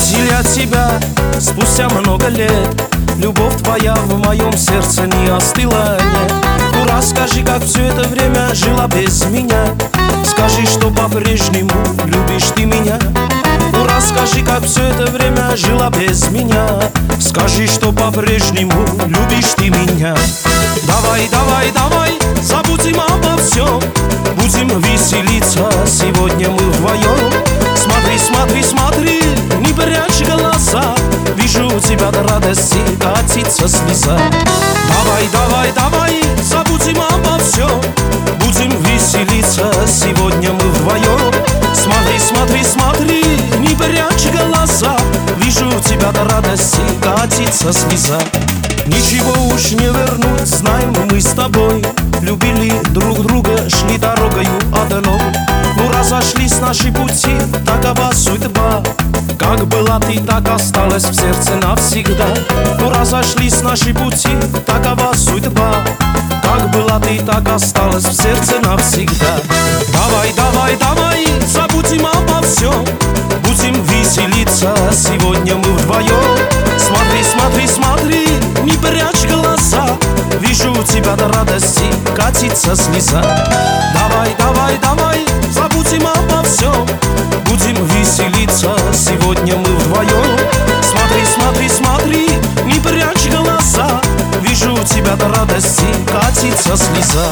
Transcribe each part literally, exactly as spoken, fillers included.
я тебя спустя много лет. Любовь твоя в моем сердце не остыла, нет. Ну расскажи, как все это время жила без меня. Скажи, что по-прежнему любишь ты меня. Ну расскажи, как все это время жила без меня. Скажи, что по-прежнему любишь ты меня. Давай, давай, давай, забудем обо всем. Будем веселиться, сегодня мы вдвоем. Смотри, смотри, смотри, не прячь глаза. Вижу у тебя до радости катится слеза. Давай, давай, давай, забудем обо всем. Будем веселиться, сегодня мы вдвоем. Смотри, смотри, смотри, не прячь глаза. Вижу у тебя до радости катится слеза. Ничего уж не вернуть, знаем мы с тобой. Любили друг друга, шли дорогою одной. Ну разошлись наши пути, такова судьба. Как была ты, так осталась в сердце навсегда. Ну разошлись наши пути, такова судьба. Как была ты, так осталась в сердце навсегда. Давай, давай, давай, забудем обо всем. Будем веселиться, сегодня мы вдвоем. Смотри, смотри, смотри, не прячь глаза. Вижу у тебя до радости катится слеза. Давай, давай, давай, забудем обо всем. Будем веселиться, сегодня мы вдвоем. Смотри, смотри, смотри, не прячь глаза. Вижу у тебя до радости катится слеза.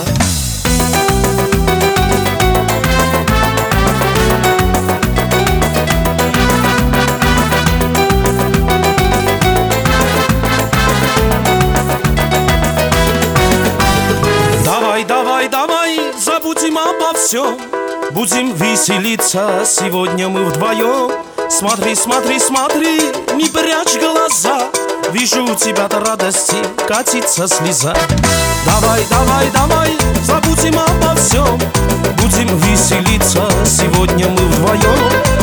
Давай, давай, давай, забудем обо всем. Будем веселиться, сегодня мы вдвоем. Смотри, смотри, смотри, не прячь глаза. Вижу у тебя до радости катится слеза. Давай, давай, давай, забудем обо всем. Будем веселиться, сегодня мы вдвоем.